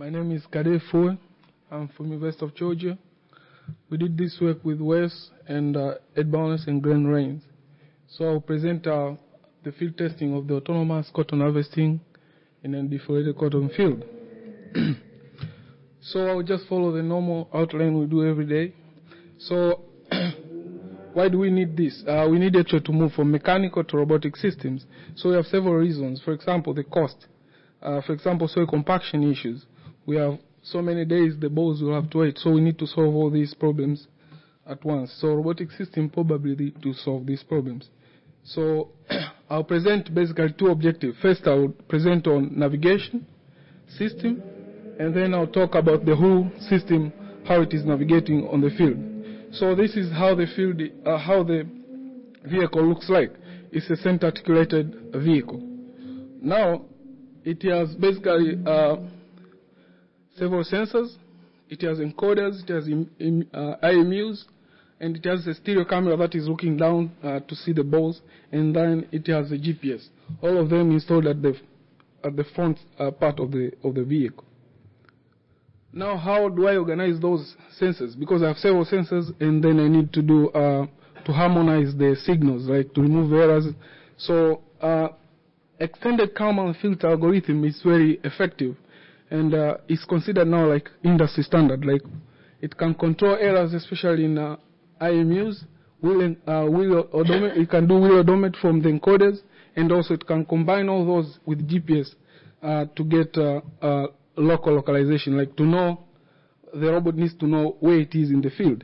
My name is Kade Foe. I'm from University of Georgia. We did this work with Wes and Ed Bowness and Glenn Rains. So I'll present the field testing of the autonomous cotton harvesting in a defoliated cotton field. So I'll just follow the normal outline we do every day. So why do we need this? We need actually to move from mechanical to robotic systems. So we have several reasons. For example, the cost. For example, soil compaction issues. We have so many days the balls will have to wait, so we need to solve all these problems at once. So robotic system probably need to solve these problems. So I'll present basically two objectives. First, I'll present on navigation system, and then I'll talk about the whole system, how it is navigating on the field. So this is how the field, how the vehicle looks like. It's a center articulated vehicle. Now, it has basically several sensors. It has encoders, it has IMUs, and it has a stereo camera that is looking down to see the balls, and then it has a GPS. All of them installed at the front part of the vehicle. Now, how do I organize those sensors? Because I have several sensors, and then I need to do to harmonize the signals, like to remove errors. So, extended Kalman filter algorithm is very effective, and it's considered now like industry standard. Like, it can control errors, especially in IMUs. It can do wheel odometer from the encoders, and also it can combine all those with GPS to get local localization, like to know, the robot needs to know where it is in the field.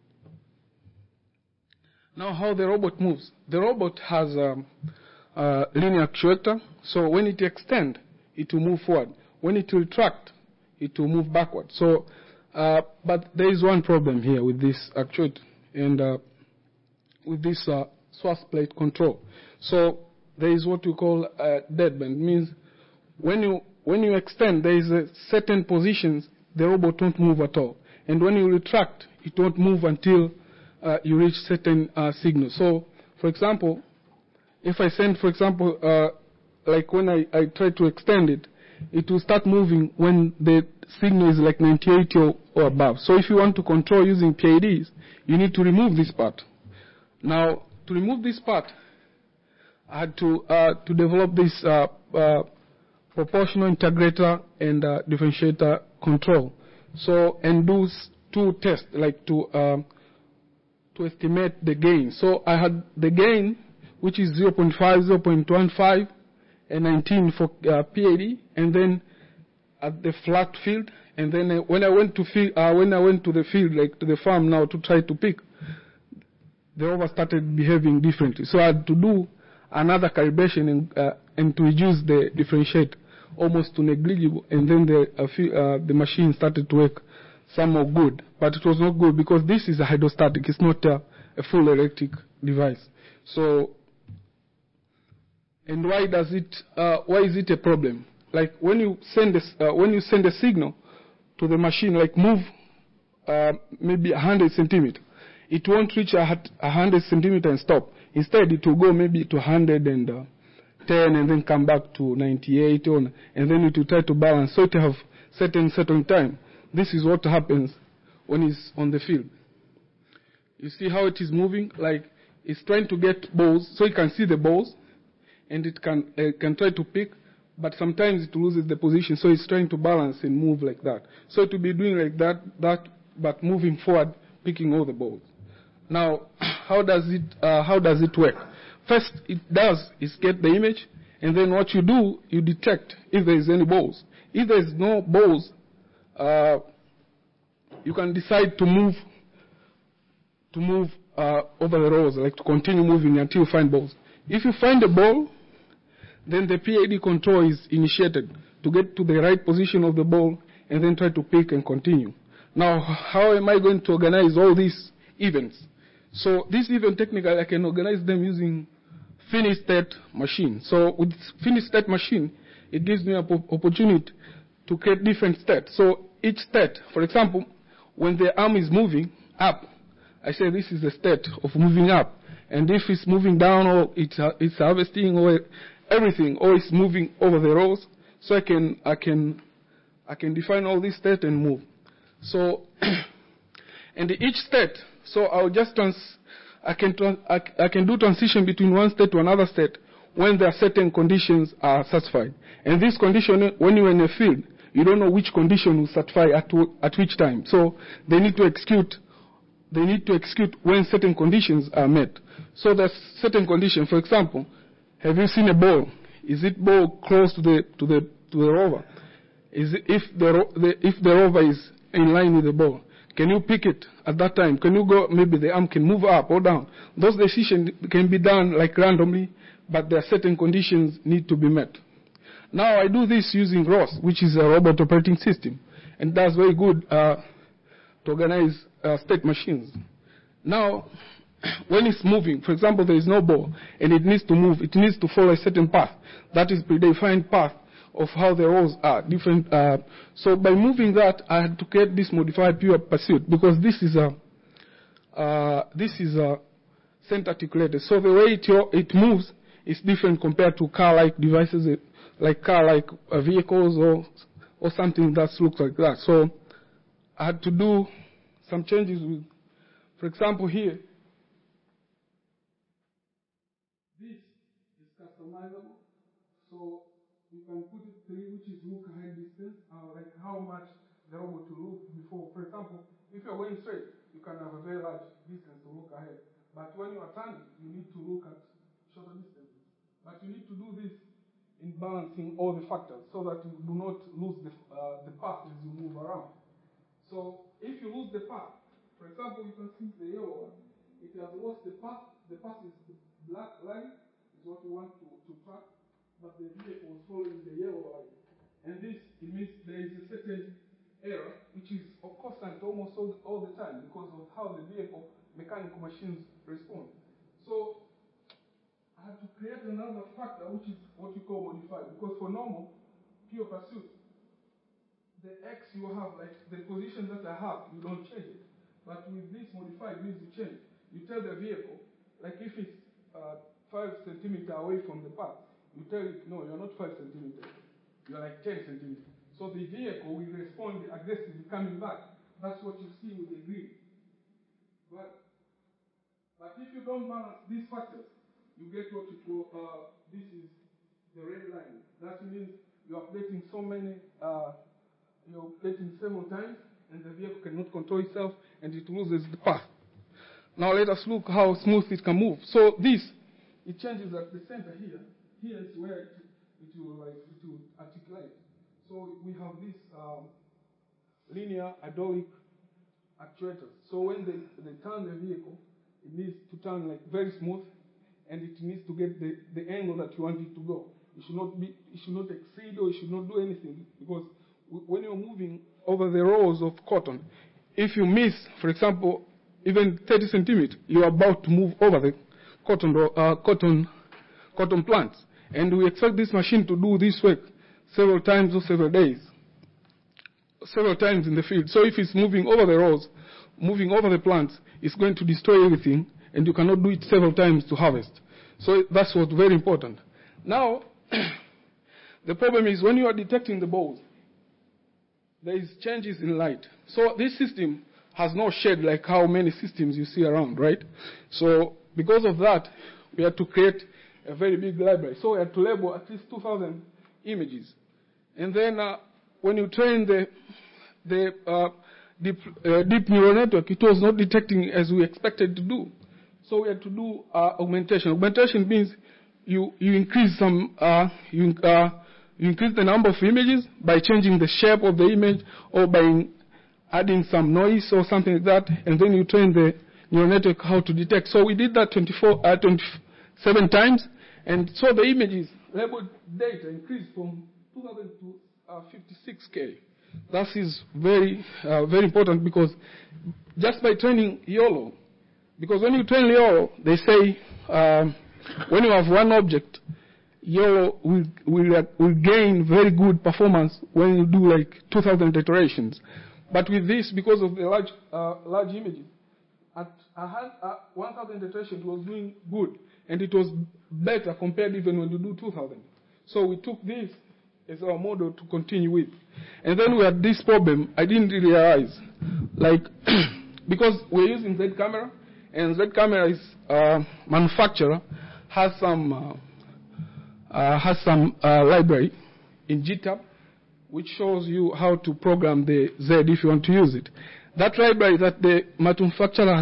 Now, how the robot moves. The robot has a linear actuator, so when it extends, it will move forward. When it will retract, it will move backward. So, but there is one problem here with this actuator and with this swath plate control. So there is what we call deadband. It means when you extend, there is a certain positions the robot won't move at all, and when you retract, it won't move until you reach certain signals. So, for example, if I send, for example, like when I try to extend it, it will start moving when the signal is like 98 or above. So if you want to control using PIDs, you need to remove this part. Now, to remove this part, I had to develop this proportional integrator and differentiator control. So, and do two tests, like to estimate the gain. So I had the gain, which is 0.5, 0.15, and 19 for PID, and then at the flat field, and then when I went to the field, like to the farm now to try to pick, the rover started behaving differently. So I had to do another calibration and to reduce the differentiate almost to negligible, and then the machine started to work somewhat good, but it was not good because this is a hydrostatic. It's not a full electric device. So, and why is it a problem? Like when you send a signal to the machine, like move maybe 100 centimeters, it won't reach 100 centimeters and stop. Instead, it will go maybe to 110 and then come back to 98, and then it will try to balance. So it will have certain time. This is what happens when it's on the field. You see how it is moving? Like it's trying to get balls, so you can see the balls, and it can try to pick, but sometimes it loses the position, so it's trying to balance and move like that. So it will be doing like that, but moving forward, picking all the balls. Now, how does it work? First, it does is get the image, and then what you do, you detect if there is any balls. If there is no balls, you can decide to move over the rows, like to continue moving until you find balls. If you find a ball, then the PID control is initiated to get to the right position of the ball and then try to pick and continue. Now, how am I going to organize all these events? So this event technically I can organize them using finished state machine. So with finished state machine, it gives me an opportunity to create different states. So each state, for example, when the arm is moving up, I say this is the state of moving up. And if it's moving down or it's harvesting or everything, or it's moving over the rows, so I can I can define all these states and move. So, and each state, so I'll just I can do transition between one state to another state when there are certain conditions are satisfied. And this condition, when you're in a field, you don't know which condition will satisfy at which time. So they need to execute when certain conditions are met. So there's certain conditions. For example, have you seen a ball? Is it ball close to the rover? If the rover is in line with the ball, can you pick it at that time? Can you go, maybe the arm can move up or down? Those decisions can be done like randomly, but there are certain conditions need to be met. Now I do this using ROS, which is a robot operating system, and that's very good to organize state machines. Now, when it's moving, for example, there is no ball, and it needs to move, it needs to follow a certain path. That is predefined path of how the rows are different. So by moving that, I had to create this modified pure pursuit, because this is a center articulated. So the way it moves is different compared to car-like devices, like car-like vehicles or something that looks like that. So I had to do some changes with, for example, here. This is customizable. So you can put it through, which is look ahead distance, like how much the robot will look before. For example, if you're going straight, you can have a very large distance to look ahead. But when you are turning, you need to look at shorter distances. But you need to do this in balancing all the factors so that you do not lose the path as you move around. So if you lose the path, for example, you can see the yellow one. It has lost the path. The path is the black line, is what you want to track, but the vehicle was following the yellow line. And this, it means there is a certain error, which is constant almost all the time because of how the vehicle mechanical machines respond. So I have to create another factor, which is what we call modified, because for normal, pure pursuit, the X you have, like the position that I have, you don't change it. But with this modified means you change. You tell the vehicle, like if it's 5 centimeters away from the path, you tell it, no, you're not 5 centimeters. You're like 10 centimeters. So the vehicle will respond aggressively coming back. That's what you see with the grid. But if you don't balance these factors, you get what you call, this is the red line. That means you're updating so many, you're updating several times, and the vehicle cannot control itself, and it loses the path. Now let us look how smooth it can move. So this, it changes at the center here. Here is where it will articulate. So we have this linear hydraulic actuators. So when they turn the vehicle, it needs to turn like very smooth, and it needs to get the angle that you want it to go. It should not exceed, or it should not do anything, because when you're moving over the rows of cotton, if you miss, for example, even 30 centimeters, you're about to move over the cotton plants. And we expect this machine to do this work several times or several days, several times in the field. So if it's moving over the rows, moving over the plants, it's going to destroy everything, and you cannot do it several times to harvest. So that's what's very important. Now, the problem is when you are detecting the balls, there is changes in light. So this system has no shade like how many systems you see around, right? So because of that, we had to create a very big library. So we had to label at least 2,000 images. And then when you train the deep neural network, it was not detecting as we expected to do. So we had to do augmentation. Augmentation means you increase some you increase the number of images by changing the shape of the image or by adding some noise or something like that, and then you train the neural network how to detect. So we did that 27 times, and so the images labeled data increased from 2,000 to 56K. That is very, very important, because just by training YOLO, because when you train YOLO, they say when you have one object, YOLO will gain very good performance when you do like 2,000 iterations. But with this, because of the large images, at 1,000 iterations, it was doing good, and it was better compared even when you do 2,000. So we took this as our model to continue with. And then we had this problem. I didn't really realize, like, because we're using Z camera, and Z camera is manufacturer has some library in GitHub which shows you how to program the Z if you want to use it. That library that the manufacturer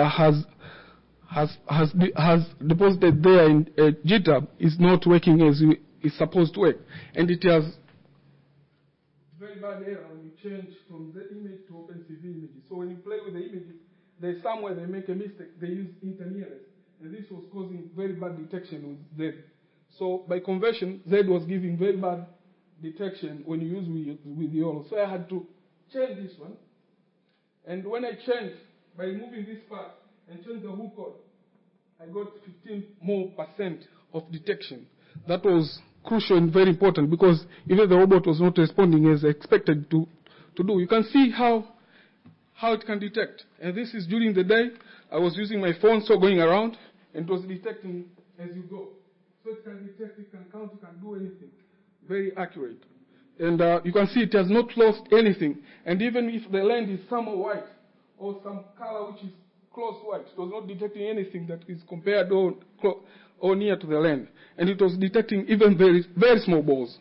has deposited there in GitHub is not working as it's supposed to work, and it has very bad error when you change from the image to OpenCV images. So when you play with the images, there's somewhere they make a mistake. They use internearest, and this was causing very bad detection with Z. So by conversion, Z was giving very bad detection when you use with YOLO. So I had to change this one. And when I changed, by removing this part and change the whole code, I got 15% more of detection. That was crucial and very important because even the robot was not responding as expected to do. You can see how it can detect. And this is during the day. I was using my phone, so going around, and it was detecting as you go. So it can detect, it can count, it can do anything. Very accurate. And you can see it has not lost anything. And even if the land is somewhat white or some color which is close to white, it was not detecting anything that is compared or near to the land. And it was detecting even very, very small balls.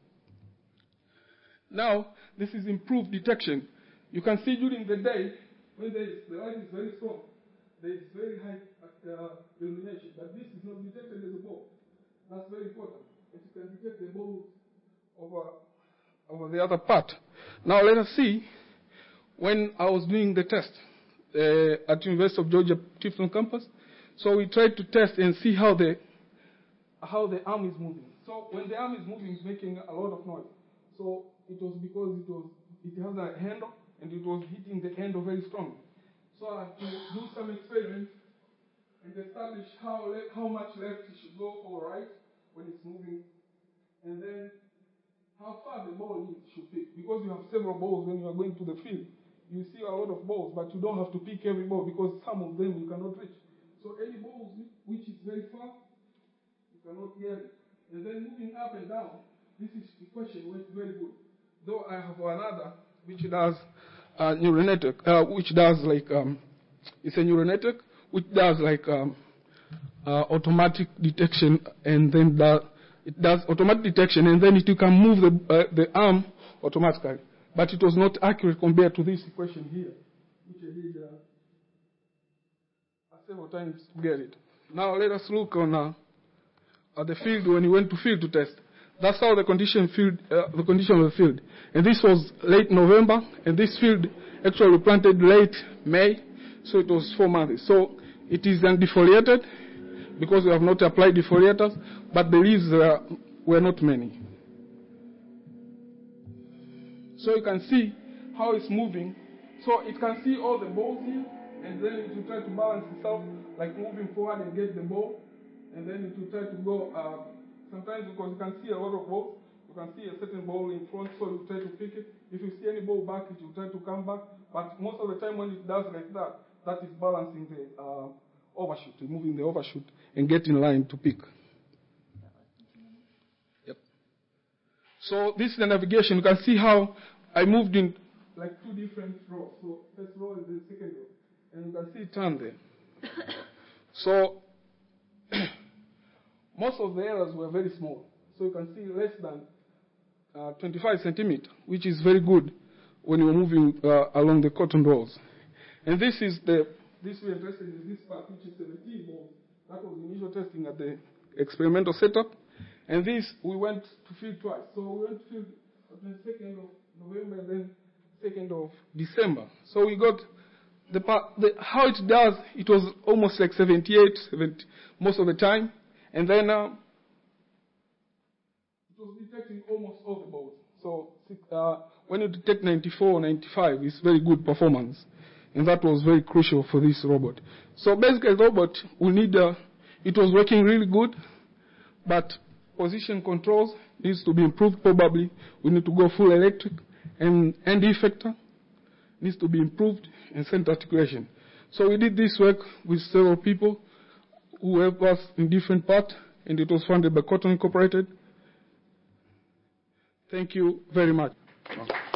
Now, this is improved detection. You can see during the day, when the light is very strong, there is very high illumination. But this is not detected as a ball. That's very important. And you can detect the ball over the other part. Now let us see, when I was doing the test at University of Georgia Tifton campus, so we tried to test and see how the arm is moving. So when the arm is moving, it's making a lot of noise. So it was because it has a handle and it was hitting the handle very strongly. So I had to do some experiments and establish how much left it should go or right when it's moving, and then how far the ball should pick. Because you have several balls when you are going to the field, you see a lot of balls, but you don't have to pick every ball because some of them you cannot reach. So any balls which is very far, you cannot get it. And then moving up and down, this is equation works very good. Though I have another which does neural network, which does like it's a neural network which does like automatic detection, and then it does automatic detection, and then you can move the arm automatically. But it was not accurate compared to this equation here, which I did several times to get it. Now let us look on at the field when you went to field to test. That's how the condition of the field. And this was late November, and this field actually planted late May, so it was 4 months. So it is undefoliated because we have not applied defoliators, but the leaves were not many. So you can see how it's moving. So it can see all the balls here, and then it will try to balance itself, like moving forward and get the ball, and then it will try to go. Sometimes because you can see a lot of balls, you can see a certain ball in front, so you try to pick it. If you see any ball back, it will try to come back. But most of the time when it does like that, that is balancing the overshoot, removing the overshoot, and get in line to pick. Yep. So this is the navigation. You can see how I moved in like 2 different rows. So first row and the second row. And you can see it turn there. So most of the errors were very small. So you can see less than 25 centimeters, which is very good when you're moving along the cotton rows. And this we're interested in this part, which is 17 balls. That was the initial testing at the experimental setup. And this, we went to field twice. So we went to field on the 2nd of November and then 2nd of December. So we got how it does, it was almost like 70 most of the time. And then it was detecting almost all the balls. So when you detect 94 or 95, it's very good performance. And that was very crucial for this robot. So basically, the robot, we need, it was working really good, but position controls needs to be improved probably. We need to go full electric, and end effector needs to be improved, and center articulation. So we did this work with several people who helped us in different parts, and it was funded by Cotton Incorporated. Thank you very much.